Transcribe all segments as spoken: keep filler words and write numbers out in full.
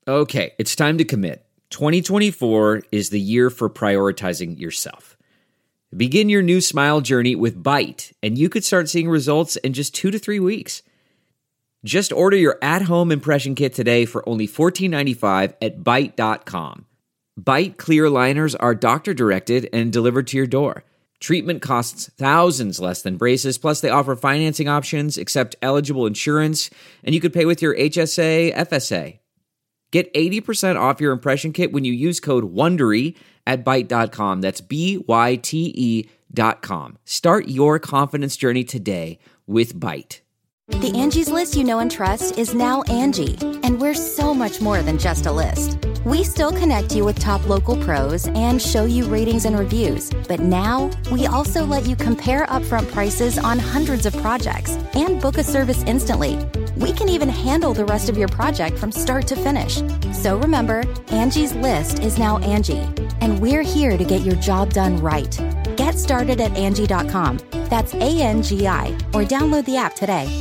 Okay, it's time to commit. twenty twenty-four is the year for prioritizing yourself. Begin your new smile journey with Byte, and you could start seeing results in just two to three weeks. Just order your at-home impression kit today for only fourteen ninety-five at byte dot com. Byte clear aligners are doctor-directed and delivered to your door. Treatment costs thousands less than braces, plus they offer financing options, accept eligible insurance, and you could pay with your H S A, F S A. Get eighty percent off your impression kit when you use code WONDERY at byte dot com. That's B Y T E dot com. Start your confidence journey today with Byte. The Angie's List you know and trust is now Angie, and we're so much more than just a list. We still connect you with top local pros and show you ratings and reviews, but now we also let you compare upfront prices on hundreds of projects and book a service instantly. We can even handle the rest of your project from start to finish. So remember, Angie's List is now Angie, and we're here to get your job done right. Get started at Angie dot com. That's A N G I, or download the app today.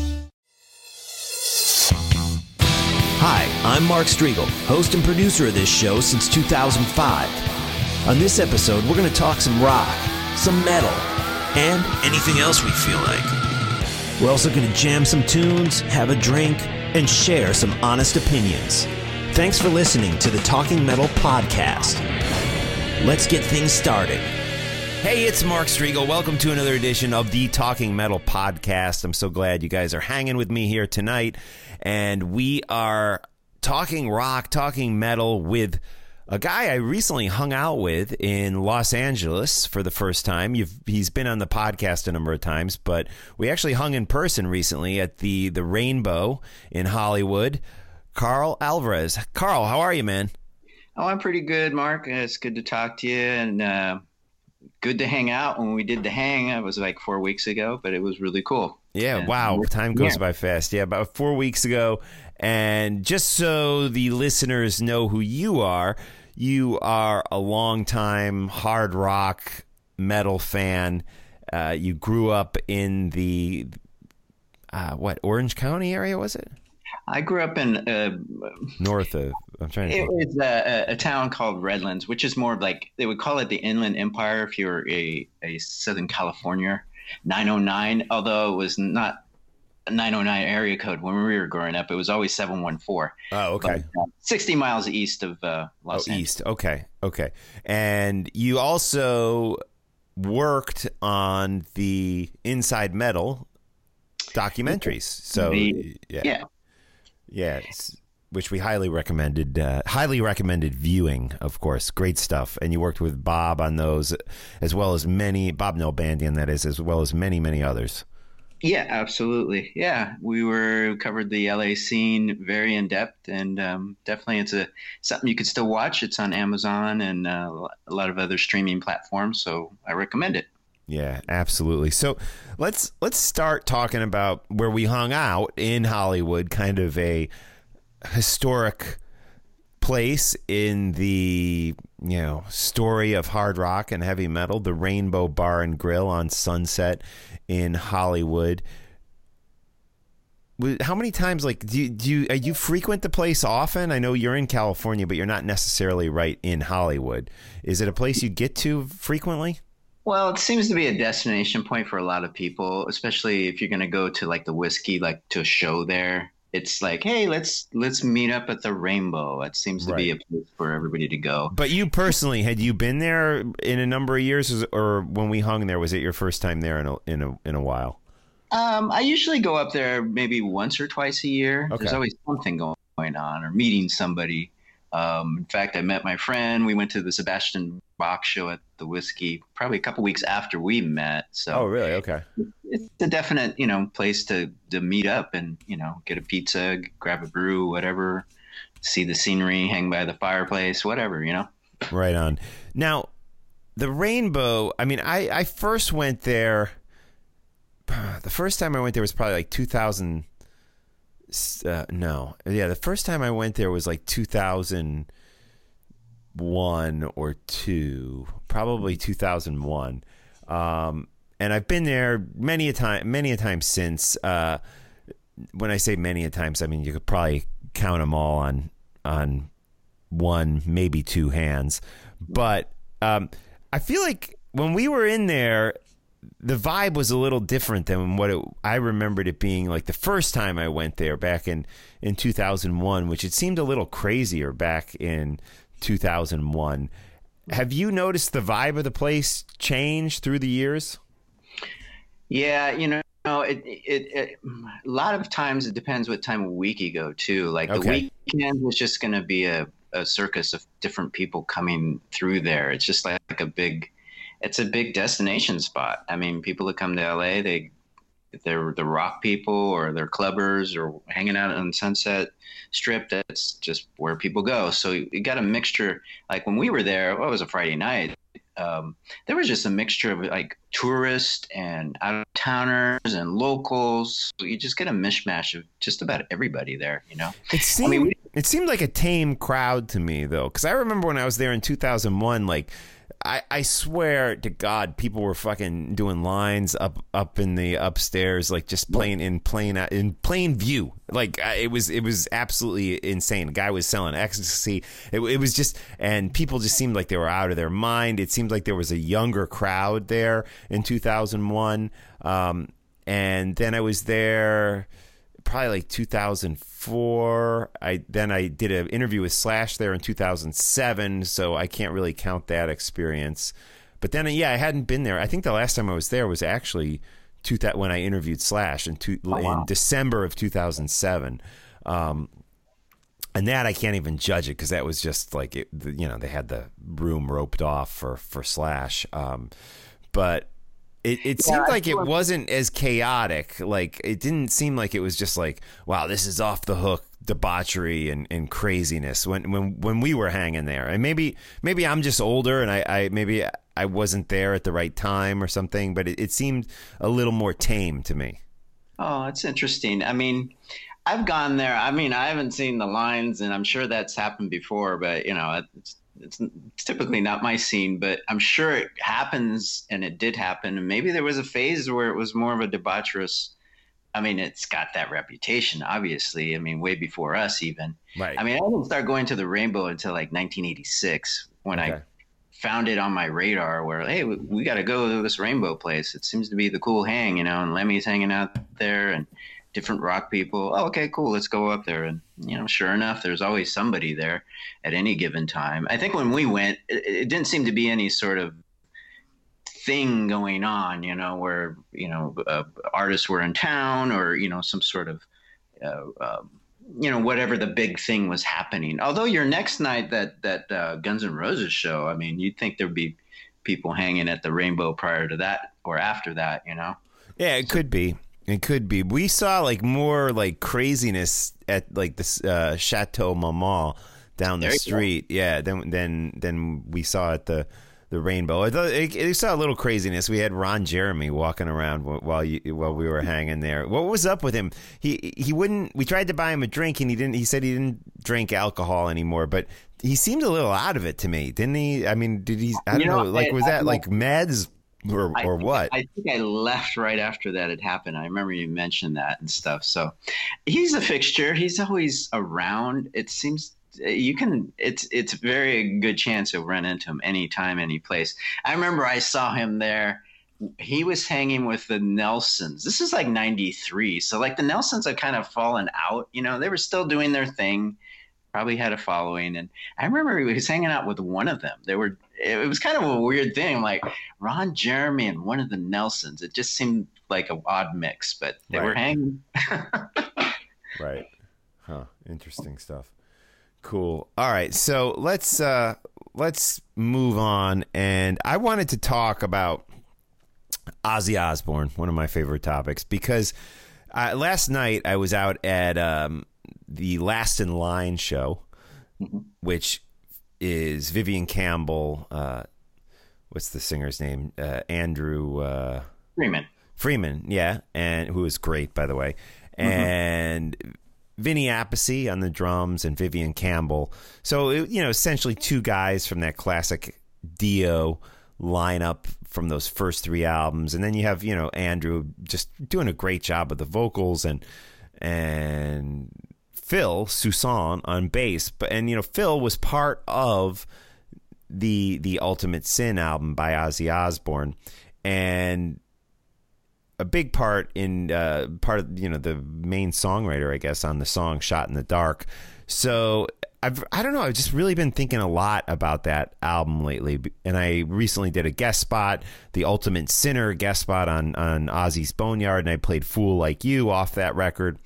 Hi, I'm Mark Striegel, host and producer of this show since two thousand five. On this episode, we're going to talk some rock, some metal, and anything else we feel like. We're also going to jam some tunes, have a drink, and share some honest opinions. Thanks for listening to the Talking Metal Podcast. Let's get things started. Hey, it's Mark Striegel. Welcome to another edition of the Talking Metal Podcast. I'm so glad you guys are hanging with me here tonight. And we are talking rock, talking metal with a guy I recently hung out with in Los Angeles for the first time. You've, he's been on the podcast a number of times, but we actually hung in person recently at the, the Rainbow in Hollywood. Carl Alvarez. Carl, how are you, man? Oh, I'm pretty good, Mark. It's good to talk to you, and uh, good to hang out. When we did the hang, it was like four weeks ago, but it was really cool. Yeah, and wow. Time goes yeah. by fast. Yeah, about four weeks ago. And just so the listeners know who you are, you are a longtime hard rock metal fan. Uh, you grew up in the, uh, what, Orange County area, was it? I grew up in uh, north of. I'm trying to. It think. was a, a town called Redlands, which is more like they would call it the Inland Empire if you're a, a Southern California. nine oh nine, although it was not a nine oh nine area code when we were growing up. It was always seven one four. Oh, okay. But, uh, sixty miles east of uh, Los oh, Angeles. East. Okay, okay. And you also worked on the Inside Metal documentaries. So the, yeah. Yeah. Yeah, which we highly recommended. Uh, highly recommended viewing, of course. Great stuff. And you worked with Bob on those, as well as many Bob Nalbandian, that is, as well as many, many others. Yeah, absolutely. Yeah, we were covered the L A scene very in depth, and um, definitely it's a something you could still watch. It's on Amazon and uh, a lot of other streaming platforms, so I recommend it. Yeah, absolutely. So let's let's start talking about where we hung out in Hollywood, kind of a historic place in the, you know, story of hard rock and heavy metal, the Rainbow Bar and Grill on Sunset in Hollywood. How many times, like, do you, do you, uh, you frequent the place often? I know you're in California, but you're not necessarily right in Hollywood. Is it a place you get to frequently? Well, it seems to be a destination point for a lot of people, especially if you're going to go to like the whiskey, like to a show there. It's like, hey, let's let's meet up at the Rainbow. It seems to right. be a place for everybody to go. But you personally, had you been there in a number of years, or when we hung there, was it your first time there in a in a in a while? Um, I usually go up there maybe once or twice a year. Okay. There's always something going on or meeting somebody. Um, in fact, I met my friend. We went to the Sebastian Bach show at the Whiskey probably a couple weeks after we met. So, oh, really? Okay. It's a definite, you know, place to, to meet up and, you know, get a pizza, grab a brew, whatever, see the scenery, hang by the fireplace, whatever, you know. Right on. Now, the Rainbow, I mean, I, I first went there. The first time I went there was probably like two thousand. Uh, no. Yeah, the first time I went there was like two thousand one or two, probably two thousand one. Um, and I've been there many a time, many a time since. Uh, when I say many a times, I mean you could probably count them all on on one, maybe two hands. But um, I feel like when we were in there, the vibe was a little different than what it, I remembered it being like the first time I went there back in, in two thousand one, which it seemed a little crazier back in two thousand one. Have you noticed the vibe of the place change through the years? Yeah, you know, it, it, it a lot of times it depends what time of week you go to. Like the Okay. weekend is just going to be a, a circus of different people coming through there. It's just like, like a big, it's a big destination spot. I mean, people that come to L A, they they're the rock people or they're clubbers or hanging out on Sunset Strip. That's just where people go. So you got a mixture. Like when we were there, well, it was a Friday night. Um, there was just a mixture of like tourists and out-of-towners and locals. You just get a mishmash of just about everybody there, you know? It seemed, I mean, we- it seemed like a tame crowd to me, though, because I remember when I was there in two thousand one, like, I, I swear to God, people were fucking doing lines up up in the upstairs, like just playing in plain in plain view. Like I- it was it was absolutely insane. The guy was selling ecstasy. It, it was just, and people just seemed like they were out of their mind. It seemed like there was a younger crowd there in two thousand one, um, and then I was there probably like two thousand four. I then I did an interview with Slash there in two thousand seven, so I can't really count that experience. But then, yeah, I hadn't been there. I think the last time I was there was actually two, when I interviewed Slash in, two, Oh, wow. in December of two thousand seven. Um, and that I can't even judge it because that was just like, it, you know, they had the room roped off for, for Slash. Um, but It, it Yeah, seemed I like it feel- wasn't as chaotic. Like, it didn't seem like it was just like, wow, this is off the hook debauchery and, and craziness when, when, when we were hanging there. And maybe, maybe I'm just older and I, I maybe I wasn't there at the right time or something, but it, it seemed a little more tame to me. Oh, that's interesting. I mean, I've gone there. I mean, I haven't seen the lines, and I'm sure that's happened before, but, you know, it's, it's typically not my scene, but I'm sure it happens, and it did happen. And maybe there was a phase where it was more of a debaucherous. I mean, it's got that reputation, obviously. I mean, way before us even. Right. I mean, I didn't start going to the Rainbow until like nineteen eighty-six when Okay. I found it on my radar where, hey, we, we got to go to this Rainbow place. It seems to be the cool hang, you know, and Lemmy's hanging out there and different rock people. Oh, okay, cool. Let's go up there. And, you know, sure enough, there's always somebody there at any given time. I think when we went, it, it didn't seem to be any sort of thing going on, you know, where, you know, uh, artists were in town or, you know, some sort of, uh, um, you know, whatever the big thing was happening. Although your next night, that that uh, Guns N' Roses show, I mean, you'd think there'd be people hanging at the Rainbow prior to that or after that, you know? Yeah, it could be. It could be. We saw like more like craziness at like this uh, Chateau Marmont down the There you street. Yeah, than than than we saw at the the Rainbow. I thought it, it saw a little craziness. We had Ron Jeremy walking around wh- while you while we were hanging there. What was up with him? He he wouldn't. We tried to buy him a drink, and he didn't. He said he didn't drink alcohol anymore, but he seemed a little out of it to me, didn't he? I mean, did he? I don't You know, know. Like, was I- that I- like meds or I or think- what? I think I left right after that had happened. I remember you mentioned that and stuff. So he's a fixture. He's always around. It seems you can. It's it's a very good chance you'll run into him anytime, any place. I remember I saw him there. He was hanging with the Nelsons. This is like ninety-three. So like the Nelsons had kind of fallen out. You know, they were still doing their thing. Probably had a following, and I remember he was hanging out with one of them. They were. It was kind of a weird thing, like Ron Jeremy and one of the Nelsons. It just seemed like an odd mix, but they were Right. hanging. Right. Huh. Interesting stuff. Cool. All right. So let's uh let's move on. And I wanted to talk about Ozzy Osbourne, one of my favorite topics, because uh, last night I was out at um, the Last in Line show, which is Vivian Campbell. Uh, what's the singer's name? Uh, Andrew. Uh, Freeman. Freeman, yeah, and who is great, by the way, and Vinny Appice on the drums and Vivian Campbell. So, it, you know, essentially two guys from that classic Dio lineup from those first three albums, and then you have, you know, Andrew just doing a great job with the vocals, and and Phil Soussan on bass. But and you know, Phil was part of the the Ultimate Sin album by Ozzy Osbourne, and a big part in uh, part of you know the main songwriter, I guess, on the song "Shot in the Dark." So I've I don't know. I've just really been thinking a lot about that album lately, and I recently did a guest spot, the Ultimate Sinner guest spot on on Ozzy's Boneyard, and I played "Fool Like You" off that record.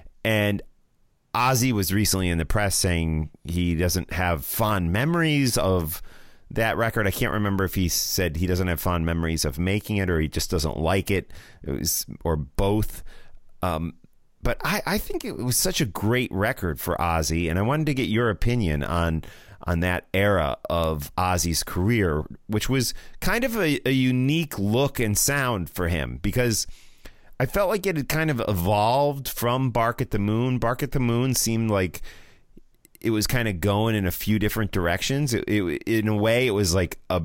And Ozzy was recently in the press saying he doesn't have fond memories of that record. I can't remember if he said he doesn't have fond memories of making it or he just doesn't like it. It was or both. Um, but I, I think it was such a great record for Ozzy, and I wanted to get your opinion on on that era of Ozzy's career, which was kind of a, a unique look and sound for him, because I felt like it had kind of evolved from Bark at the Moon. Bark at the Moon seemed like it was kind of going in a few different directions. It, it, in a way, it was like a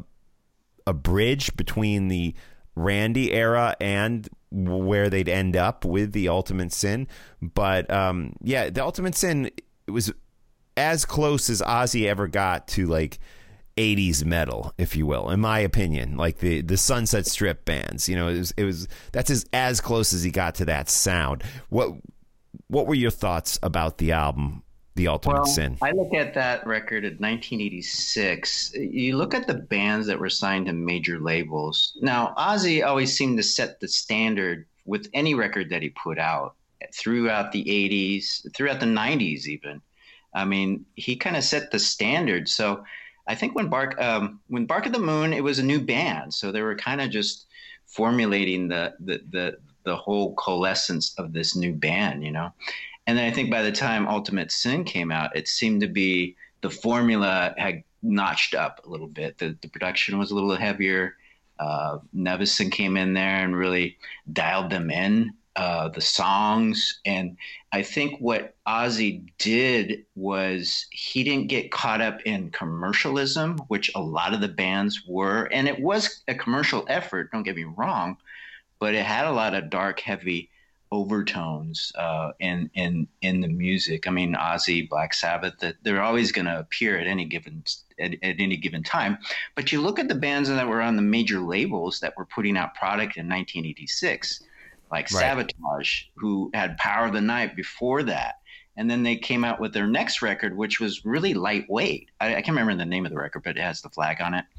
a bridge between the Randy era and where they'd end up with the Ultimate Sin. But um, yeah, the Ultimate Sin, it was as close as Ozzy ever got to like eighties metal, if you will, in my opinion. Like the the Sunset Strip bands, you know, it was it was that's as as close as he got to that sound. What what were your thoughts about the album, The Ultimate well, Sin? I look at that record in nineteen eighty-six. You look at the bands that were signed to major labels. Now, Ozzy always seemed to set the standard with any record that he put out throughout the eighties, throughout the nineties even. I mean, he kind of set the standard. So I think when Bark um, when Bark at the Moon, it was a new band. So they were kind of just formulating the, the, the, the whole coalescence of this new band, you know. And then I think by the time Ultimate Sin came out, it seemed to be the formula had notched up a little bit. The, the production was a little heavier. Uh, Nevison came in there and really dialed them in, uh, the songs. And I think what Ozzy did was he didn't get caught up in commercialism, which a lot of the bands were. And it was a commercial effort, don't get me wrong, but it had a lot of dark, heavy overtones uh, in in in the music. I mean, Ozzy, Black Sabbath, that they're always going to appear at any given at, at any given time. But you look at the bands that were on the major labels that were putting out product in nineteen eighty-six, like right. Sabotage, who had Power of the Night before that, and then they came out with their next record, which was really lightweight. I, I can't remember the name of the record, but it has the flag on it.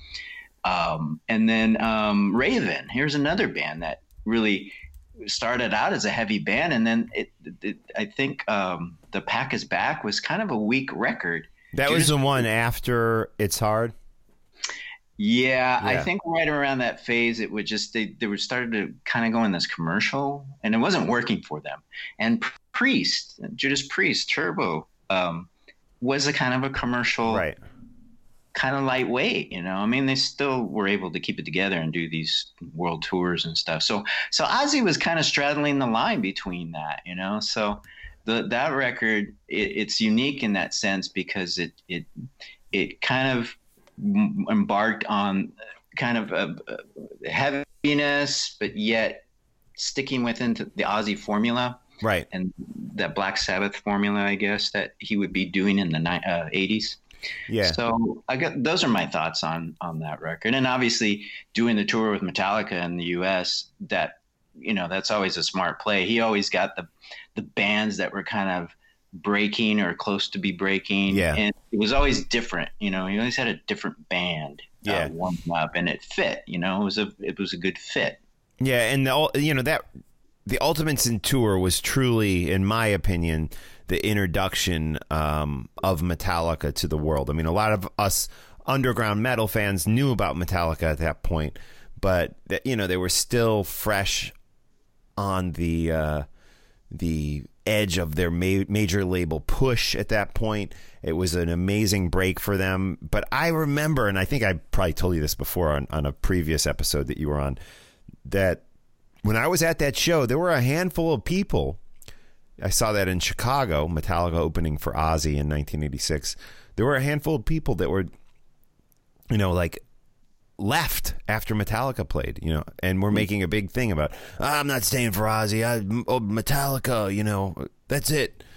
Um, and then um, Raven. Here's another band that really started out as a heavy band, and then it, it I think um, The Pack Is Back was kind of a weak record. That Judas was the one after It's Hard? Yeah, yeah, I think right around that phase, it would just, they, they were starting to kind of go in this commercial, and it wasn't working for them. And Priest, Judas Priest, Turbo, um, was a kind of a commercial, right. kind of lightweight, you know. I mean, they still were able to keep it together and do these world tours and stuff. So, so Ozzy was kind of straddling the line between that, you know. So, the that record, it, it's unique in that sense because it it it kind of embarked on kind of a, a heaviness, but yet sticking within the Ozzy formula, right? And that Black Sabbath formula, I guess, that he would be doing in the uh, eighties. Yeah. So I got those are my thoughts on on that record, and obviously doing the tour with Metallica in the U S, that you know that's always a smart play. He always got the the bands that were kind of breaking or close to be breaking. Yeah. And it was always different. You know, he always had a different band. Yeah. Uh, warming up, and it fit. You know, it was a it was a good fit. Yeah, and the you know that the Ultimate Sin tour was truly, in my opinion, the introduction um, of Metallica to the world. I mean, a lot of us underground metal fans knew about Metallica at that point, but that, you know, they were still fresh on the uh, the edge of their ma- major label push at that point. It was an amazing break for them. But I remember, and I think I probably told you this before on, on a previous episode that you were on, that when I was at that show, there were a handful of people. I saw that in Chicago, Metallica opening for Ozzy in nineteen eighty-six. There were a handful of people that were, you know, like left after Metallica played, you know, and we're making a big thing about, oh, I'm not staying for Ozzy. I, oh, Metallica, you know, that's it.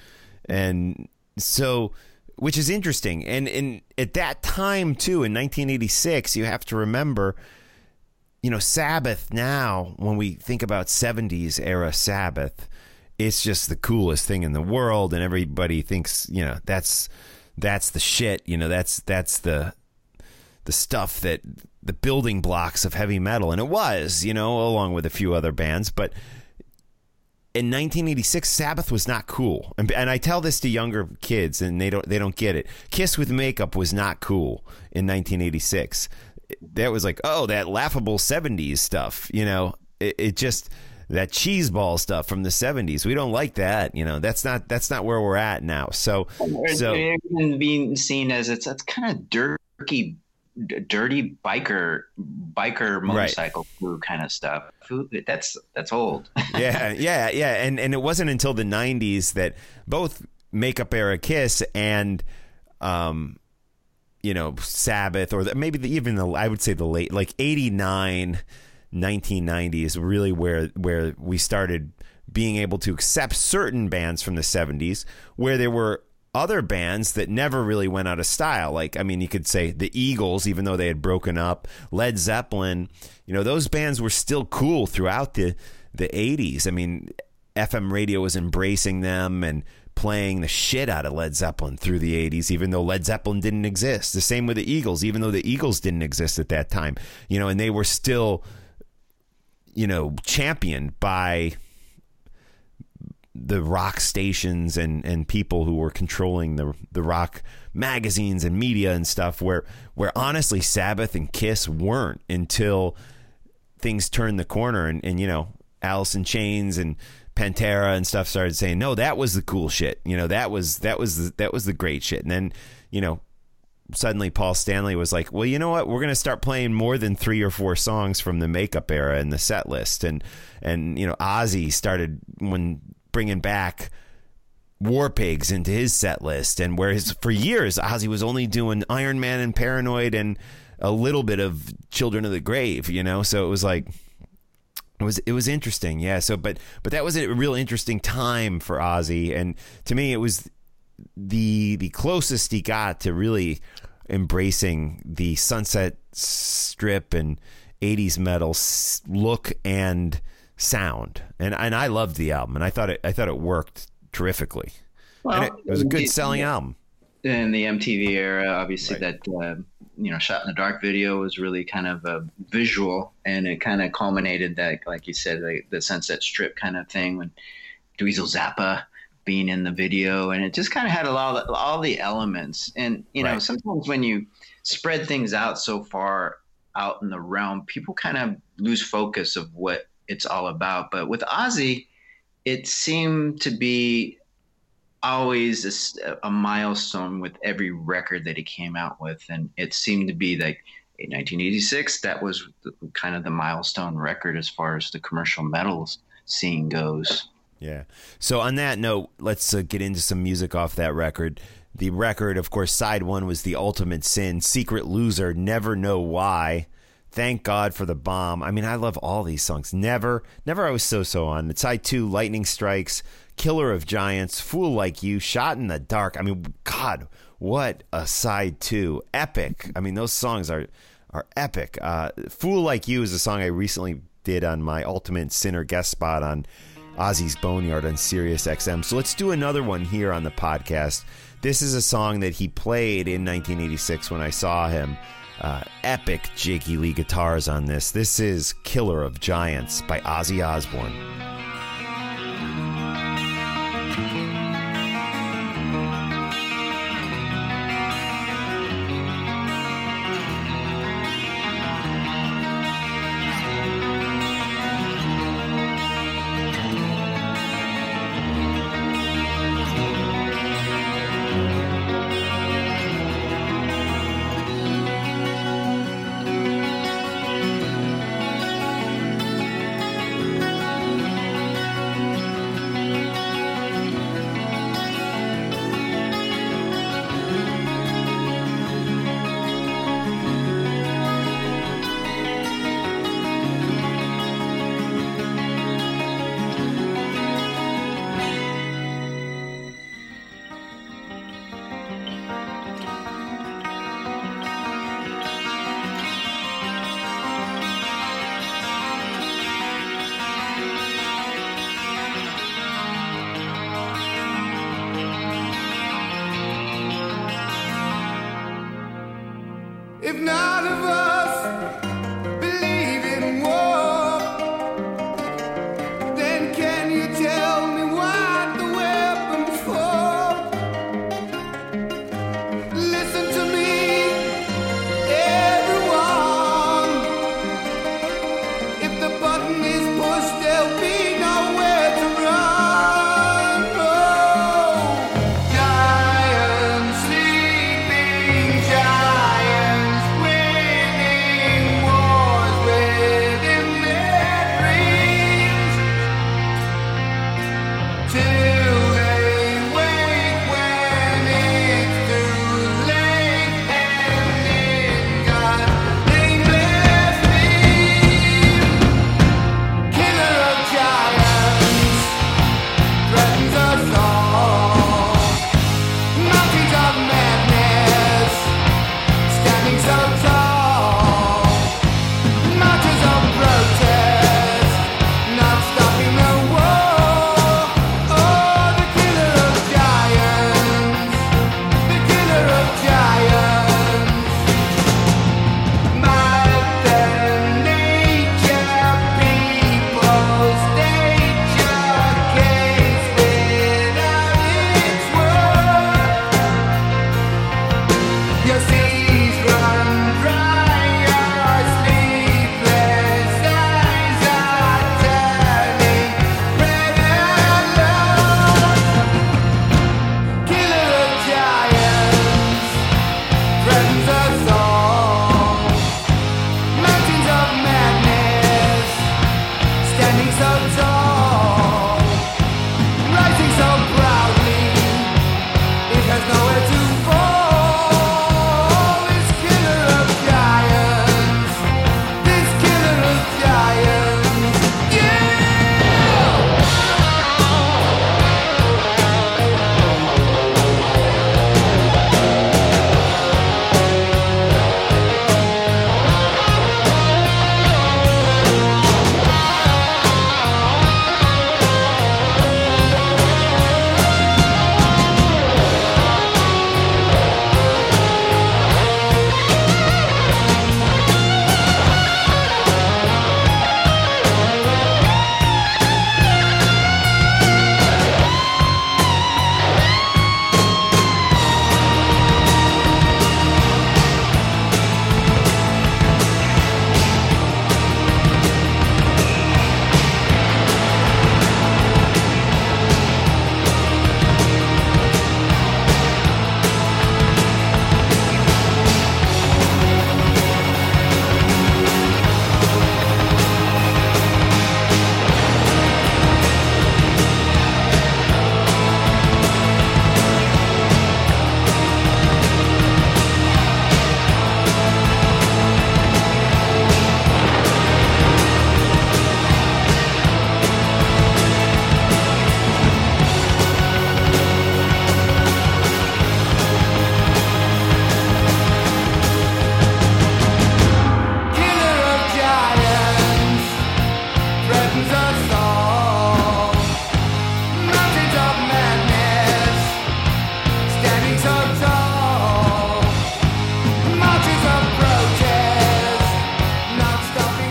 And so, which is interesting. And, and at that time, too, in nineteen eighty-six, you have to remember, you know, Sabbath now, when we think about seventies era Sabbath, it's just the coolest thing in the world. And everybody thinks, you know, that's that's the shit. You know, that's that's the the stuff that the building blocks of heavy metal. And it was, you know, along with a few other bands. But in nineteen eighty-six, Sabbath was not cool. And, and I tell this to younger kids, and they don't they don't get it. Kiss with Makeup was not cool in nineteen eighty-six. That was like, oh, that laughable seventies stuff. You know, it, it just, that cheeseball stuff from the seventies. We don't like that. You know, that's not that's not where we're at now. So, so even being seen as it's it's kind of dirty. dirty biker biker motorcycle right. crew kind of stuff. That's that's old. yeah, yeah, yeah. And and it wasn't until the nineties that both Makeup era Kiss and um you know, Sabbath, or the, maybe the, even the I would say the late like eighty-nine, nineteen ninety is really where where we started being able to accept certain bands from the seventies, where there were other bands that never really went out of style. Like, I mean, you could say the Eagles, even though they had broken up, Led Zeppelin, you know, those bands were still cool throughout the, the eighties. I mean, F M radio was embracing them and playing the shit out of Led Zeppelin through the eighties, even though Led Zeppelin didn't exist. The same with the Eagles, even though the Eagles didn't exist at that time, you know, and they were still, you know, championed by the rock stations and, and people who were controlling the the rock magazines and media and stuff, where where honestly Sabbath and Kiss weren't until things turned the corner, and, and you know, Alice in Chains and Pantera and stuff started saying, no, that was the cool shit. You know, that was that was the, that was the great shit. And then, you know, suddenly Paul Stanley was like, well, you know what? We're going to start playing more than three or four songs from the Makeup era in the set list. And, and you know, Ozzy started when bringing back War Pigs into his set list, and whereas for years Ozzy was only doing Iron Man and Paranoid and a little bit of Children of the Grave, you know, so it was like it was it was interesting, yeah. So, but but that was a real interesting time for Ozzy, and to me, it was the the closest he got to really embracing the Sunset Strip and eighties metal look and sound, and and I loved the album, and I thought it I thought it worked terrifically. Well, and it, it was a good selling yeah. album. In the M T V era, obviously, right. that uh, you know, Shot in the Dark video was really kind of a visual, and it kind of culminated that, like you said, like the Sunset Strip kind of thing, when Dweezil Zappa being in the video, and it just kind of had a lot of all the elements. And you know, right. sometimes when you spread things out so far out in the realm, people kind of lose focus of what it's all about. But with Ozzy, it seemed to be always a, a milestone with every record that he came out with, and it seemed to be like in nineteen eighty-six that was the, kind of the milestone record as far as the commercial metals scene goes. Yeah. So on that note, let's uh, get into some music off that record. The record, of course, side one was The Ultimate Sin, Secret Loser, Never Know Why, Thank God for the Bomb. I mean, I love all these songs. Never, Never I Was So-So On. Side two, Lightning Strikes, Killer of Giants, Fool Like You, Shot in the Dark. I mean, God, what a side two. Epic. I mean, those songs are are epic. Uh, Fool Like You is a song I recently did on my Ultimate Sinner guest spot on Ozzy's Boneyard on Sirius X M. So let's do another one here on the podcast. This is a song that he played in nineteen eighty-six when I saw him. Uh, epic Jakey Lee guitars on this. This is Killer of Giants by Ozzy Osbourne. If none of us believe in war, then can you tell me what the weapon's for? Listen to me, everyone. If the button is pushed, there'll be nowhere to run. Oh, giants, sleeping giants, winning wars within their dreams, till they wake when it's too late, and in God they blaspheme. Killer of giants threatens us all. Mountains of madness, standing so tall. Marches of protest, not stopping the war. Oh, the killer of giants, the killer of giants. Might than nature, people state your case without its word. Your seas run dry, your sleepless eyes are turning red alert. Killer of giants threatens us all. Mountains of madness, standing so tall, rising so proudly, it has nowhere to fall. This killer of giants, this killer of giants, yeah! Killer of giants threatens us all. Mountains of madness, standing so tall. Marches of protest, not stopping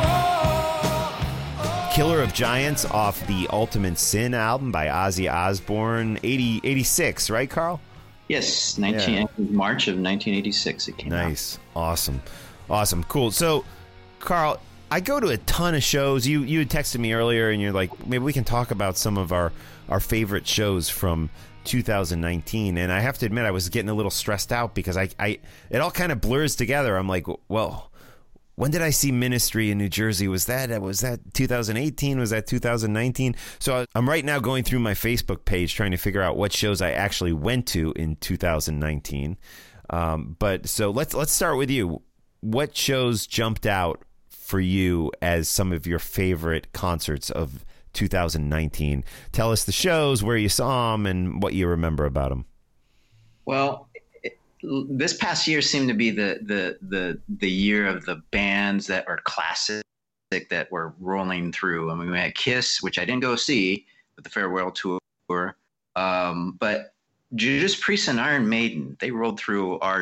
the war. Killer of Giants off the Ultimate Sin album by Ozzy Osbourne, eighty, eighty-six, right, Carl? Yes, nineteen March of nineteen eighty-six it came out. Nice. Awesome. Awesome. Cool. So, Carl, I go to a ton of shows. You you had texted me earlier, and you're like, maybe we can talk about some of our, our favorite shows from two thousand nineteen. And I have to admit, I was getting a little stressed out because I, I it all kind of blurs together. I'm like, well, when did I see Ministry in New Jersey? Was that was that two thousand eighteen? Was that two thousand nineteen? So I'm right now going through my Facebook page trying to figure out what shows I actually went to in two thousand nineteen. Um, but so let's let's start with you. What shows jumped out for you as some of your favorite concerts of two thousand nineteen? Tell us the shows, where you saw them, and what you remember about them. Well, it, this past year seemed to be the the the the year of the bands that are classic that were rolling through. I mean, we had Kiss, which I didn't go see, with the farewell tour. Um, but Judas Priest and Iron Maiden, they rolled through our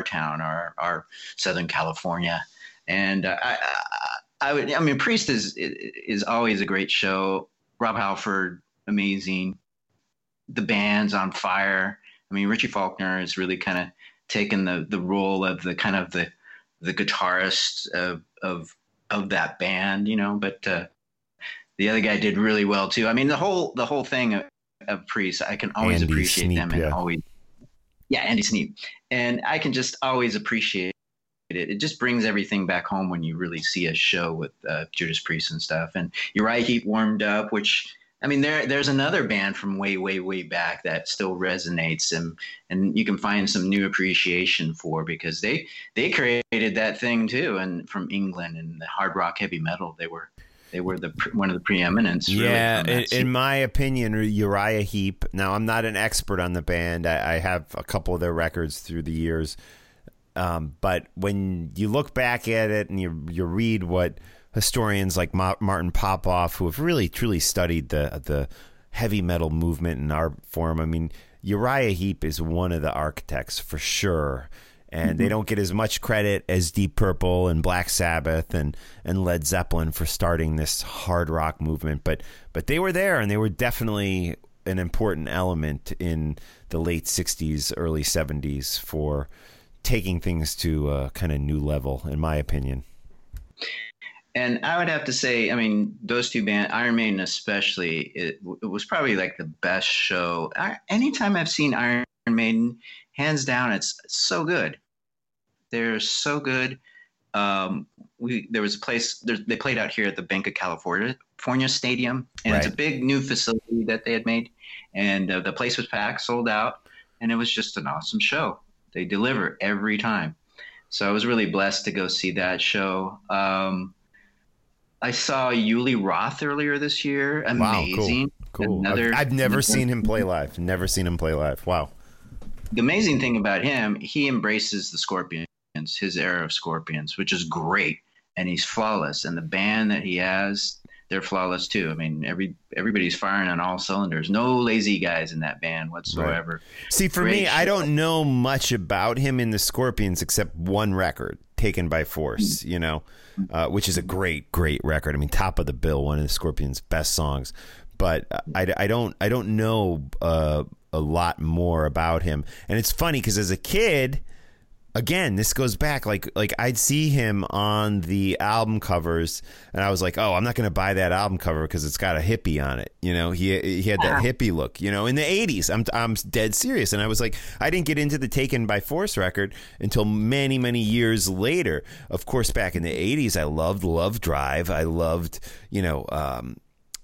town, our our Southern California. And uh, I, I I would I mean Priest is is always a great show. Rob Halford, amazing. The band's on fire. I mean, Richie Faulkner has really kind of taken the the role of the kind of the the guitarist of of of that band, you know. But uh, the other guy did really well too. I mean, the whole the whole thing of, of Priest, I can always Andy appreciate Sneap, them and yeah. always, yeah, Andy Sneap, and I can just always appreciate it. It just brings everything back home when you really see a show with uh, Judas Priest and stuff. And Uriah Heep warmed up, which. I mean, there there's another band from way, way, way back that still resonates and and you can find some new appreciation for because they they created that thing too, and from England and the hard rock heavy metal they were they were the one of the preeminents. Really, yeah, from that in, scene. in my opinion, Uriah Heep. Now, I'm not an expert on the band. I, I have a couple of their records through the years, um, but when you look back at it and you you read what historians like Ma- Martin Popoff, who have really truly studied the the heavy metal movement and art form. I mean, Uriah Heep is one of the architects for sure, and mm-hmm. they don't get as much credit as Deep Purple and Black Sabbath and and Led Zeppelin for starting this hard rock movement. But but they were there, and they were definitely an important element in the late sixties, early seventies for taking things to a kind of new level, in my opinion. And I would have to say, I mean, those two bands, Iron Maiden especially, it, it was probably like the best show. I, anytime I've seen Iron Maiden, hands down, it's so good. They're so good. Um, we there was a place there, they played out here at the Banc of California, California Stadium, and Right. it's a big new facility that they had made, and uh, the place was packed, sold out, and it was just an awesome show. They deliver every time, so I was really blessed to go see that show. Um, I saw Uli Roth earlier this year. Amazing. Wow, cool. cool. Another, I've, I've never another, seen him play live. Never seen him play live. Wow. The amazing thing about him, he embraces the Scorpions, his era of Scorpions, which is great. And he's flawless. And the band that he has, they're flawless too. I mean, every everybody's firing on all cylinders. No lazy guys in that band whatsoever. Right. See, for Great me, show. I don't know much about him in the Scorpions except one record, Taken by Force, you know, uh, which is a great, great record. I mean, top of the bill, one of the Scorpions' best songs. But I, I don't I don't know uh, a lot more about him. And it's funny because as a kid, again, this goes back like like I'd see him on the album covers, and I was like, oh, I'm not going to buy that album cover because it's got a hippie on it. You know, he he had that hippie look. You know, in the eighties, I'm I'm dead serious, and I was like, I didn't get into the Taken by Force record until many many years later. Of course, back in the eighties, I loved Love Drive. I loved, you know. Um,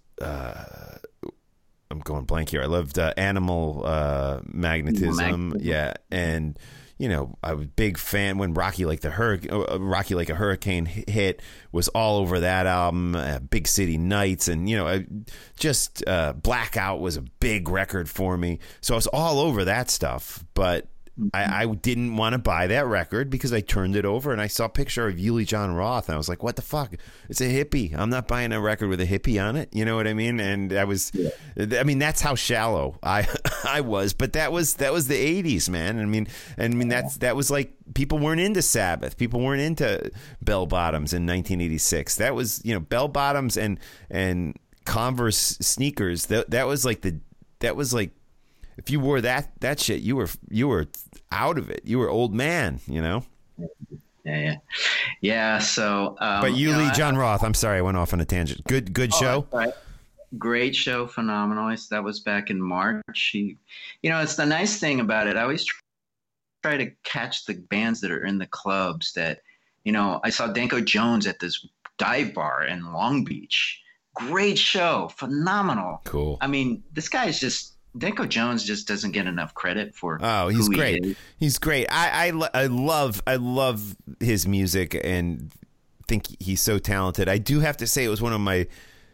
uh, I'm going blank here. I loved uh, Animal uh, Magnetism. Magnetism. Yeah, and. You know, I was a big fan when Rocky Like the Hurricane, uh, Rocky Like a Hurricane hit, was all over that album. Uh, Big City Nights, and you know, I, just uh, Blackout was a big record for me. So I was all over that stuff, but I, I didn't want to buy that record because I turned it over and I saw a picture of Uli John Roth, and I was like, "What the fuck? It's a hippie. I'm not buying a record with a hippie on it." You know what I mean? And I was, yeah. I mean, that's how shallow I I was. But that was that was the eighties, man. I mean, I mean that's that was like people weren't into Sabbath, people weren't into bell bottoms in nineteen eighty-six. That was, you know, bell bottoms and and Converse sneakers. That that was like the that was like. If you wore that that shit, you were you were out of it. You were old man, you know. Yeah, yeah, yeah. So, um, but you, you Lee know, John Roth. I'm sorry, I went off on a tangent. Good, good oh, show. Right. Great show, phenomenal. That was back in March. He, you know, it's the nice thing about it. I always try to catch the bands that are in the clubs. That, you know, I saw Danko Jones at this dive bar in Long Beach. Great show, phenomenal. Cool. I mean, this guy is just. Danko Jones just doesn't get enough credit for. Oh, he's who great. He is. He's great. I, I, I love I love his music and think he's so talented. I do have to say it was one of my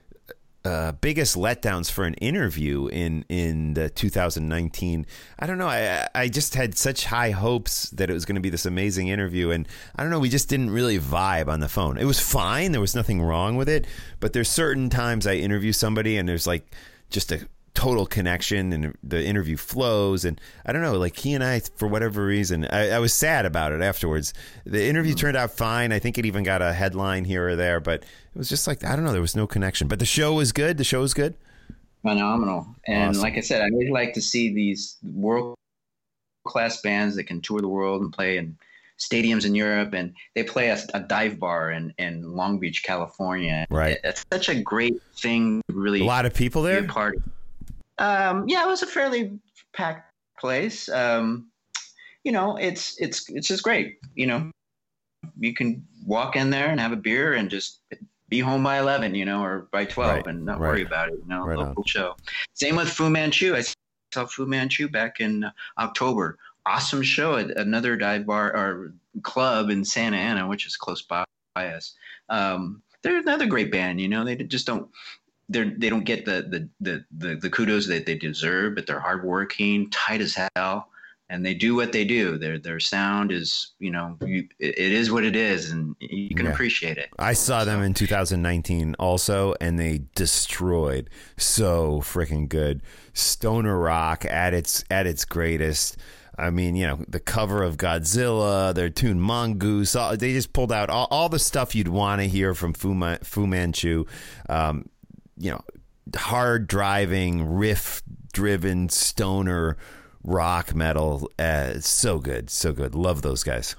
uh, biggest letdowns for an interview in in the two thousand nineteen. I don't know. I I just had such high hopes that it was going to be this amazing interview, and I don't know. We just didn't really vibe on the phone. It was fine. There was nothing wrong with it, but there's certain times I interview somebody and there's like just a total connection, and the interview flows. And I don't know, like he and I, for whatever reason, I, I was sad about it afterwards. The interview turned out fine. I think it even got a headline here or there, but it was just like, I don't know, there was no connection. But the show was good. The show was good. Phenomenal. And Awesome. like I said, I really like to see these world class bands that can tour the world and play in stadiums in Europe, and they play a, a dive bar in, in Long Beach, California. Right. It's such a great thing to really A lot of people be there. a part of. Um, yeah, it was a fairly packed place. Um, you know, it's it's it's just great. You know, you can walk in there and have a beer and just be home by eleven, you know, or by twelve, Right, and not right. worry about it. You know, Right on. local show. Same with Fu Manchu. I saw Fu Manchu back in uh, October. Awesome show at another dive bar or club in Santa Ana, which is close by us. Um, they're another great band. You know, they just don't. They they don't get the, the the the the kudos that they deserve, but they're hardworking, tight as hell, and they do what they do. Their their sound is, you know, you, it, it is what it is, and you can Yeah. appreciate it. I saw them in two thousand nineteen also, and they destroyed. So freaking good. Stoner rock at its at its greatest. I mean, you know, the cover of Godzilla, their tune Mongoose, all, they just pulled out all, all the stuff you'd want to hear from Fu, Ma, Fu Manchu. Um, you know, hard driving, riff driven stoner rock metal. Uh, it's so good. So good. Love those guys.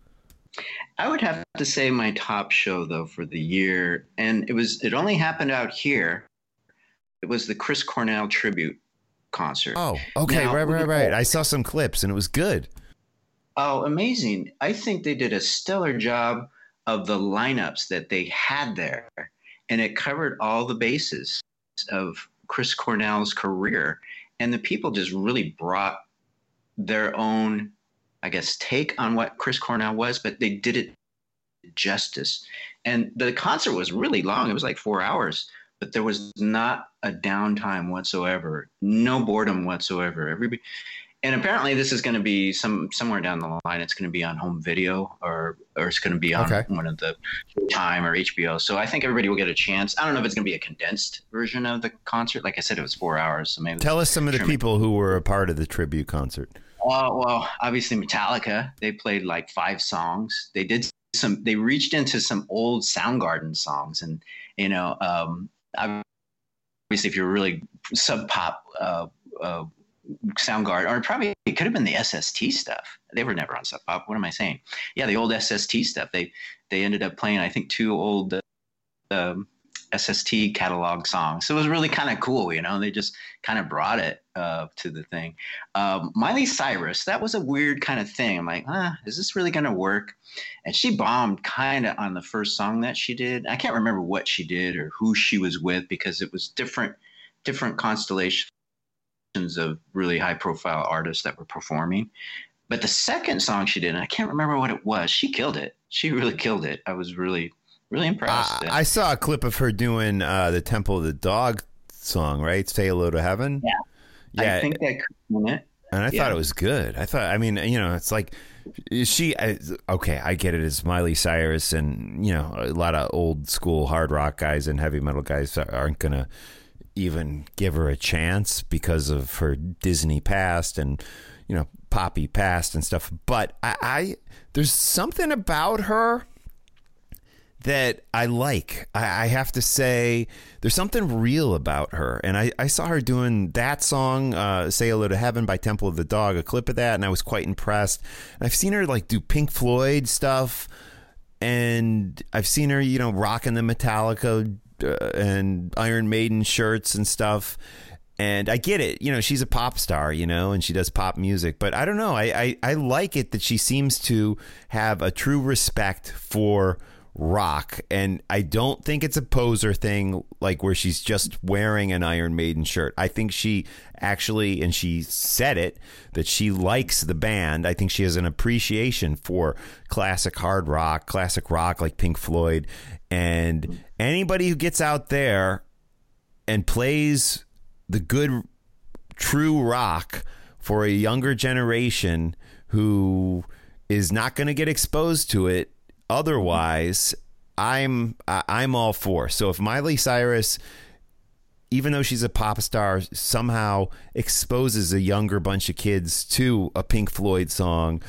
I would have to say my top show though for the year, and it was it only happened out here. It was the Chris Cornell tribute concert. Oh, okay. Now, right, right, right. I saw some clips and it was good. Oh, amazing. I think they did a stellar job of the lineups that they had there. And it covered all the bases of Chris Cornell's career. And the people just really brought their own, I guess, take on what Chris Cornell was, but they did it justice. And the concert was really long. It was like four hours, but there was not a downtime whatsoever, no boredom whatsoever. Everybody, and apparently this is going to be some somewhere down the line. It's going to be on home video, or or it's going to be on Okay. one of the Time or H B O. So I think everybody will get a chance. I don't know if it's going to be a condensed version of the concert. Like I said, it was four hours. So maybe Tell us some of the Sure. people who were a part of the tribute concert. Well, well, obviously Metallica. They played like five songs. They did some. They reached into some old Soundgarden songs, and you know, um, obviously, if you're really sub pop uh, uh, Soundgarden, or probably it could have been the S S T stuff. They were never on sub pop. What am I saying? Yeah, the old S S T stuff. They they ended up playing, I think, two old uh, um, S S T catalog songs. So it was really kind of cool, you know. They just kind of brought it uh, to the thing. Um, Miley Cyrus, that was a weird kind of thing. I'm like, ah, is this really going to work? And she bombed kind of on the first song that she did. I can't remember what she did or who she was with, because it was different, different constellations of really high profile artists that were performing. But the second song she did, and I can't remember what it was, she killed it. She really killed it. I was really, really impressed. Uh, I saw a clip of her doing uh, the Temple of the Dog song, right? Say Hello to Heaven. Yeah. Yeah. I think that could be it. And I Yeah. thought it was good. I thought, I mean, you know, it's like she, I, okay, I get it. It's Miley Cyrus, and, you know, a lot of old school hard rock guys and heavy metal guys aren't going to even give her a chance because of her Disney past and, you know, poppy past and stuff. But I, I there's something about her that I like. I, I have to say, there's something real about her. And I, I saw her doing that song, uh, Say Hello to Heaven by Temple of the Dog, a clip of that, and I was quite impressed. And I've seen her like do Pink Floyd stuff, and I've seen her, you know, rocking the Metallica uh, and Iron Maiden shirts and stuff. And I get it, you know, she's a pop star, you know, and she does pop music. But I don't know, I, I, I like it that she seems to have a true respect for rock, and I don't think it's a poser thing, like where she's just wearing an Iron Maiden shirt. I think she actually, and she said it, that she likes the band. I think she has an appreciation for classic hard rock, classic rock like Pink Floyd, and anybody who gets out there and plays the good true rock for a younger generation who is not going to get exposed to it otherwise, I'm I'm all for. So if Miley Cyrus even though she's a pop star, somehow exposes a younger bunch of kids to a Pink Floyd song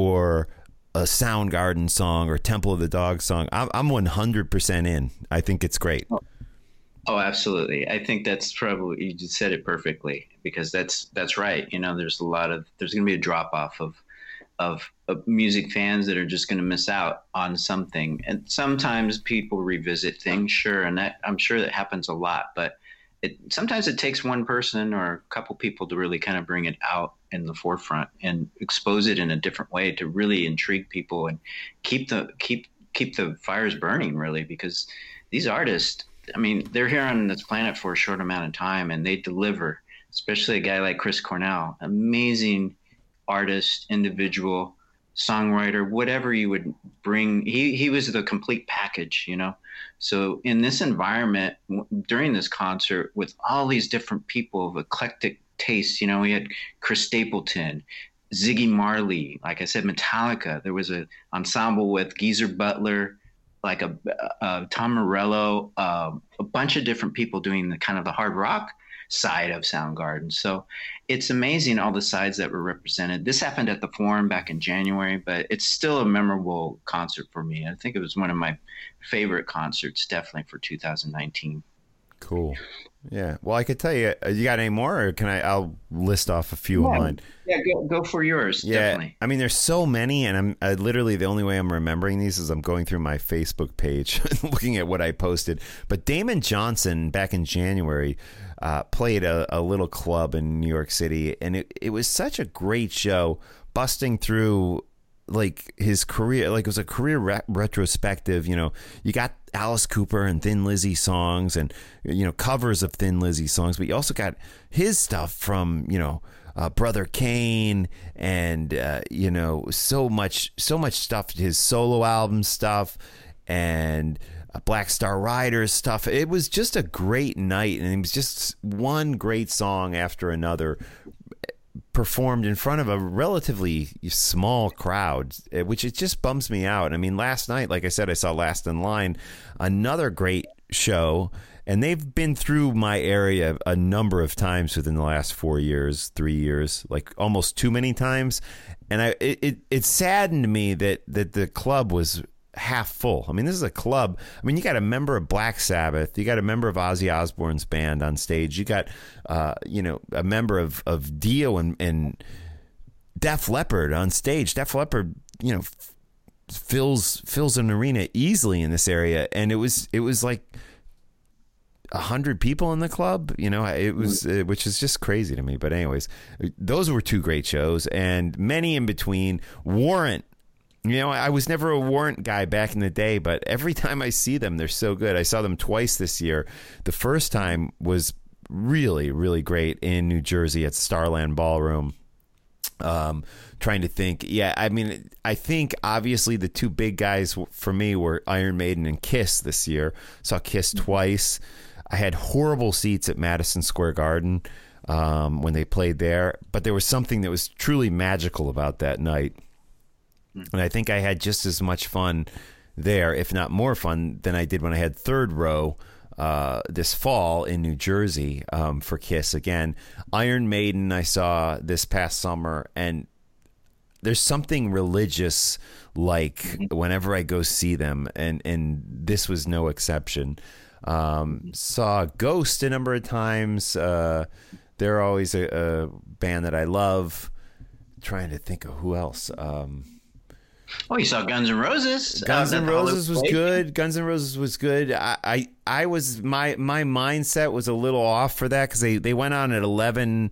or a Soundgarden song or Temple of the Dog song. I'm, I'm one hundred percent in. I think it's great. Oh. Oh, absolutely. I think that's probably, you just said it perfectly, because that's, that's right. You know, there's a lot of, there's going to be a drop off of, of, of music fans that are just going to miss out on something. And sometimes people revisit things. Sure. And that, I'm sure that happens a lot, but it, sometimes it takes one person or a couple people to really kind of bring it out in the forefront and expose it in a different way to really intrigue people and keep the, keep, keep the fires burning, really, because these artists, I mean, they're here on this planet for a short amount of time, and they deliver, especially a guy like Chris Cornell, amazing artist, individual, songwriter, whatever you would bring. He, he was the complete package, you know? So in this environment, during this concert, with all these different people of eclectic tastes, you know, we had Chris Stapleton, Ziggy Marley, like I said, Metallica. There was an ensemble with Geezer Butler, like a, a Tom Morello, uh, a bunch of different people doing the kind of the hard rock side of Soundgarden. So it's amazing all the sides that were represented. This happened at the Forum back in January, but it's still a memorable concert for me. I think it was one of my favorite concerts, definitely for two thousand nineteen. Cool. Yeah. Well, I could tell you, you got any more, or can I, I'll list off a few yeah. of mine. Yeah, go, go for yours. Yeah. Definitely. I mean, there's so many, and I'm I literally, the only way I'm remembering these is I'm going through my Facebook page, looking at what I posted. But Damon Johnson back in January uh, played a, a little club in New York City, and it, it was such a great show, busting through like his career, like it was a career re- retrospective. You know, you got Alice Cooper and Thin Lizzy songs, and you know, covers of Thin Lizzy songs, but you also got his stuff from, you know, uh, Brother Kane, and uh, you know, so much, so much stuff. His solo album stuff, and uh, Black Star Riders stuff. It was just a great night, and it was just one great song after another, performed in front of a relatively small crowd, which it just bums me out. I mean, last night, like I said, I saw Last in Line, another great show, and they've been through my area a number of times within the last four years, three years, like almost too many times. And I, it, it, it saddened me that, that the club was half full. I mean, this is a club. I mean, you got a member of Black Sabbath, you got a member of Ozzy Osbourne's band on stage, you got uh you know, a member of of Dio and and Def Leppard on stage. Def Leppard, you know, f- fills fills an arena easily in this area, and it was it was like a hundred people in the club, you know. It was uh, which is just crazy to me. But anyways, those were two great shows, and many in between. Warrant, you know, I was never a Warrant guy back in the day, but every time I see them, they're so good. I saw them twice this year. The first time was really, really great in New Jersey at Starland Ballroom. Um, trying to think. Yeah, I mean, I think obviously the two big guys for me were Iron Maiden and Kiss this year. Saw Kiss twice. I had horrible seats at Madison Square Garden um, when they played there, but there was something that was truly magical about that night. And I think I had just as much fun there, if not more fun, than I did when I had third row uh, this fall in New Jersey um, for Kiss again. Iron Maiden I saw this past summer, and there's something religious like whenever I go see them, and, and this was no exception. Um, saw Ghost a number of times. Uh, they're always a, a band that I love. I'm trying to think of who else. Um, Oh, you saw Guns N' Roses. Guns uh, N' Roses was good. Guns N' Roses was good. I, I, I was my my mindset was a little off for that because they, they went on at eleven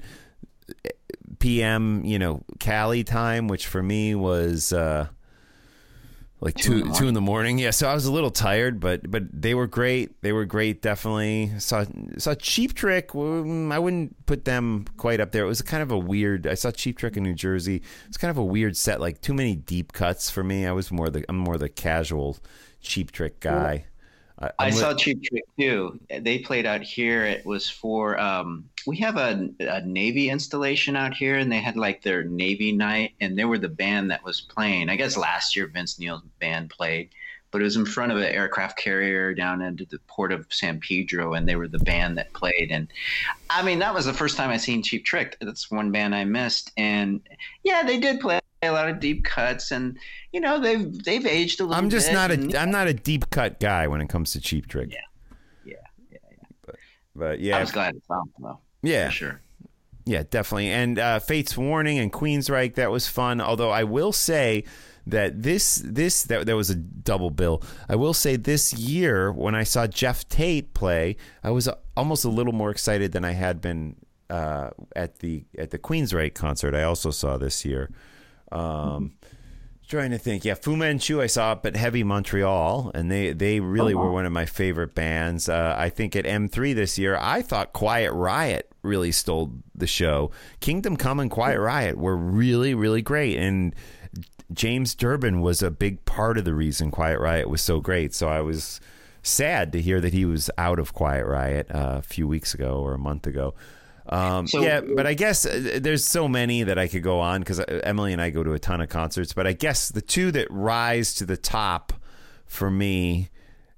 p.m. you know, Cali time, which for me was uh, like two two in, two in the morning. Yeah, so I was a little tired, but but they were great. They were great. Definitely saw saw Cheap Trick. I wouldn't put them quite up there. It was kind of a weird. I saw Cheap Trick in New Jersey. It's kind of a weird set. Like too many deep cuts for me. I was more the I'm more the casual Cheap Trick guy. I, I saw Cheap Trick too. They played out here. It was for um, we have a, a Navy installation out here, and they had like their Navy night, and they were the band that was playing. I guess last year Vince Neil's band played, But it was in front of an aircraft carrier down into the port of San Pedro, and they were the band that played. And I mean, that was the first time I seen Cheap Trick. That's one band I missed. And yeah, they did play a lot of deep cuts, and you know, they've they've aged a little bit. I'm just bit, not and, a I'm not a deep cut guy when it comes to Cheap Trick. Yeah, yeah, yeah, yeah. But, but yeah, I was glad it found them though. Yeah, for sure. Yeah, definitely. And uh, Fate's Warning and Queensryche, that was fun. Although I will say that this this that there was a double bill. I will say this year when I saw Jeff Tate play, I was almost a little more excited than I had been uh, at the at the Queensryche concert. I also saw this year. Um, mm-hmm. Trying to think, yeah, Fu Manchu I saw up at Heavy Montreal, and they they really oh, wow. were one of my favorite bands. Uh, I think at M three this year, I thought Quiet Riot really stole the show. Kingdom Come and Quiet Riot were really really great, and James Durbin was a big part of the reason Quiet Riot was so great. So I was sad to hear that he was out of Quiet Riot uh, a few weeks ago or a month ago. Um, so, yeah, but I guess uh, there's so many that I could go on because Emily and I go to a ton of concerts. But I guess the two that rise to the top for me,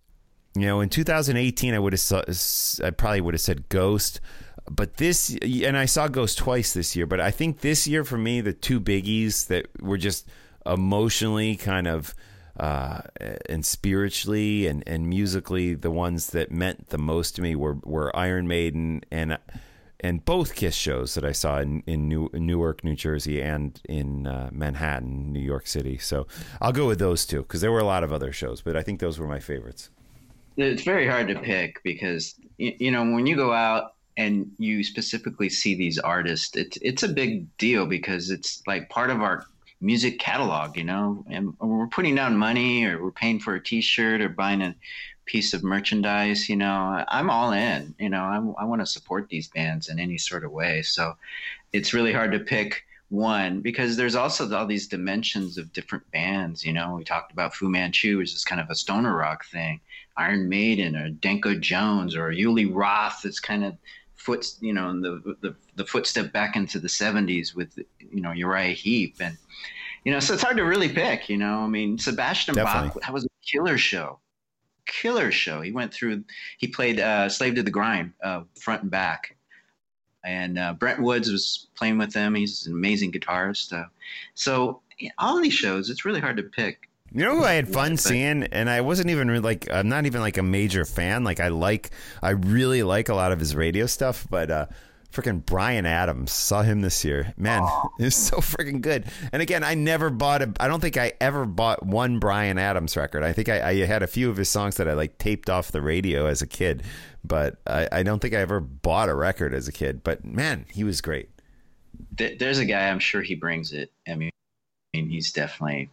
you know, in two thousand eighteen, I would have, I probably would have said Ghost. But this, and I saw Ghost twice this year. But I think this year for me, the two biggies that were just emotionally kind of uh, and spiritually and, and musically, the ones that meant the most to me were, were Iron Maiden and and both Kiss shows that I saw in, in, New, in Newark, New Jersey, and in uh, Manhattan, New York City. So I'll go with those two because there were a lot of other shows, but I think those were my favorites. It's very hard to pick because, you know, when you go out and you specifically see these artists, it's, it's a big deal because it's like part of our music catalog, you know, and we're putting down money or we're paying for a T-shirt or buying a piece of merchandise. You know, I'm all in, you know, I'm, I want to support these bands in any sort of way. So it's really hard to pick one because there's also all these dimensions of different bands. You know, we talked about Fu Manchu, which is kind of a stoner rock thing, Iron Maiden or Danko Jones or Uli Roth. It's kind of foot, you know, the, the, the footstep back into the seventies with, you know, Uriah Heep. And, you know, so it's hard to really pick, you know, I mean, Sebastian Definitely. Bach, that was a killer show. Killer show. He went through, he played uh, Slave to the Grind, uh, front and back. And uh, Brent Woods was playing with them. He's an amazing guitarist. Uh, so you know, all these shows, it's really hard to pick. You know who I had fun seeing? And I wasn't even really like, I'm not even like a major fan. Like I like, I really like a lot of his radio stuff, but uh, freaking Bryan Adams, saw him this year. Man, oh. It was so freaking good. And again, I never bought a, I don't think I ever bought one Bryan Adams record. I think I, I had a few of his songs that I like taped off the radio as a kid, but I, I don't think I ever bought a record as a kid. But man, he was great. There's a guy, I'm sure he brings it. I mean, he's definitely,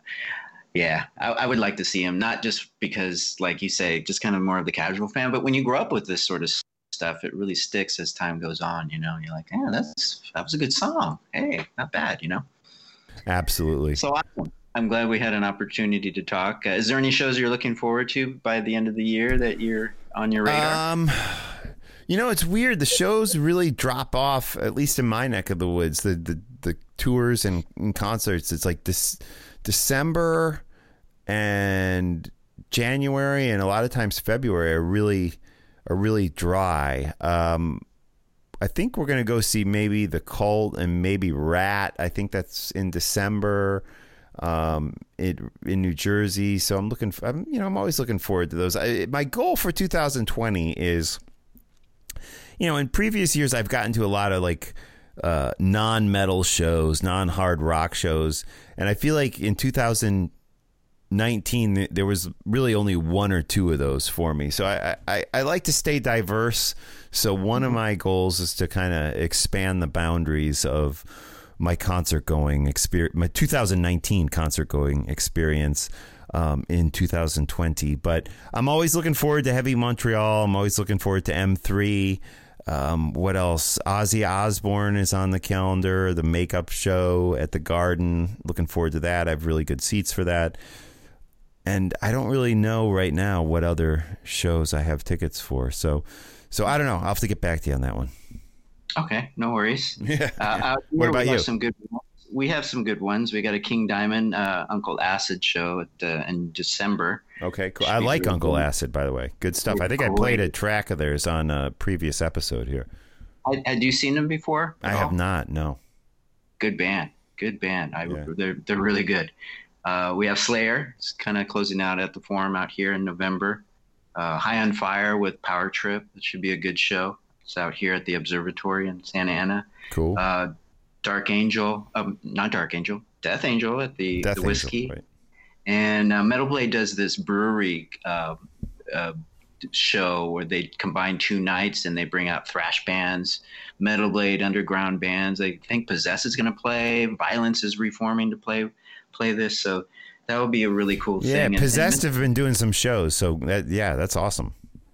yeah, I, I would like to see him, not just because, like you say, just kind of more of the casual fan, but when you grow up with this sort of stuff, it really sticks as time goes on, you know. You're like, yeah, that's that was a good song. Hey, not bad, you know. Absolutely. So I'm, I'm glad we had an opportunity to talk. Uh, is there any shows you're looking forward to by the end of the year that you're on your radar? Um, you know, it's weird. The shows really drop off, at least in my neck of the woods. The the, the tours and, and concerts. It's like this December and January, and a lot of times February are really. are really dry. Um, I think we're going to go see maybe The Cult and maybe Rat. I think that's in December um, it, in New Jersey. So I'm looking, for, I'm, you know, I'm always looking forward to those. I, my goal for two thousand twenty is, you know, in previous years, I've gotten to a lot of like uh, non-metal shows, non-hard rock shows. And I feel like in two thousand nineteen there was really only one or two of those for me, so I, I, I like to stay diverse. So one of my goals is to kind of expand the boundaries of my concert going experience, my two thousand nineteen concert going experience um, in two thousand twenty. But I'm always looking forward to Heavy Montreal. I'm always looking forward to M three. Um, what else? Ozzy Osbourne is on the calendar, the Makeup Show at the Garden. Looking forward to that. I have really good seats for that. And I don't really know right now what other shows I have tickets for. So, so I don't know. I'll have to get back to you on that one. Okay, no worries. Yeah. Uh, what about you? Some good ones. we have some good ones. We got a King Diamond, uh, Uncle Acid show at, uh, in December. Okay, cool. Should I be like really Uncle cool. Acid, by the way. Good stuff. I think I Cool. played a track of theirs on a previous episode here. I, had you seen them before? I at have all? not, no. Good band. Good band. I, Yeah. They're they're really good. Uh, we have Slayer. It's kind of closing out at the Forum out here in November. Uh, High on Fire with Power Trip. It should be a good show. It's out here at the Observatory in Santa Ana. Cool. Uh, Dark Angel, um, not Dark Angel, Death Angel at the, Death the Angel, Whiskey. right. And uh, Metal Blade does this brewery uh, uh, show where they combine two nights and they bring out thrash bands, Metal Blade underground bands. I think Possess is going to play. Violence is reforming to play play this. So that would be a really cool Yeah, thing. And- Possessed and have been doing some shows, so that, yeah, that's awesome.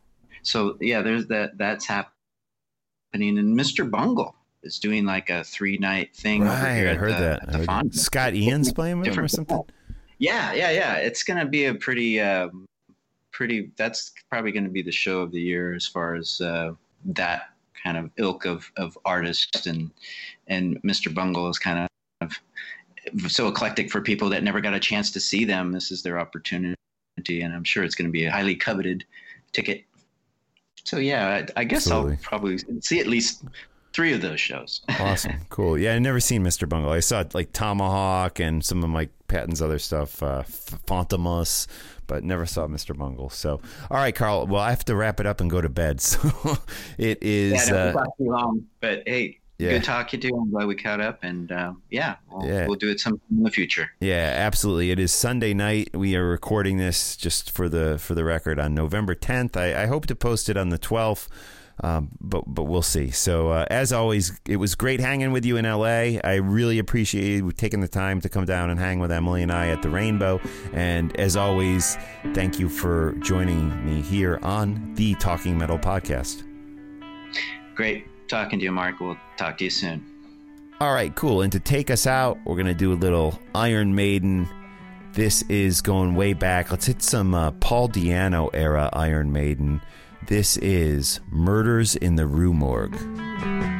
so yeah, there's that. That's happening. And Mister Bungle is doing like a three night thing over Right, here. I at heard the, that. at I the heard Fonda. that. Scott Ian's playing with him or Different something? Yeah, yeah, yeah. It's gonna be a pretty, um, pretty. That's probably gonna be the show of the year as far as uh, that kind of ilk of of artist, and and Mister Bungle is kind of so eclectic for people that never got a chance to see them. This is their opportunity, and I'm sure it's going to be a highly coveted ticket. So yeah, I, I guess Absolutely. I'll probably see at least three of those shows. Awesome. Cool. Yeah, I never seen Mister Bungle. I saw like Tomahawk and some of Mike Patton's other stuff, uh, Fantomas, but never saw Mister Bungle. So, all right, Carl. Well, I have to wrap it up and go to bed. So it is. Yeah, I don't uh, talk too long, but hey, Yeah. good talking to you. I'm glad we caught up, and uh, yeah, we'll, Yeah. we'll do it sometime in the future. Yeah, absolutely. It is Sunday night. We are recording this just for the for the record on November tenth. I, I hope to post it on the twelfth, um, but but we'll see. So uh, as always, it was great hanging with you in L A. I really appreciate you taking the time to come down and hang with Emily and I at the Rainbow. And as always, thank you for joining me here on the Talking Metal Podcast. Great talking to you, Mark. We'll talk to you soon. All right, cool. And to take us out, we're going to do a little Iron Maiden. This is going way back. Let's hit some uh, Paul Di'Anno era Iron Maiden. This is Murders in the Rue Morgue.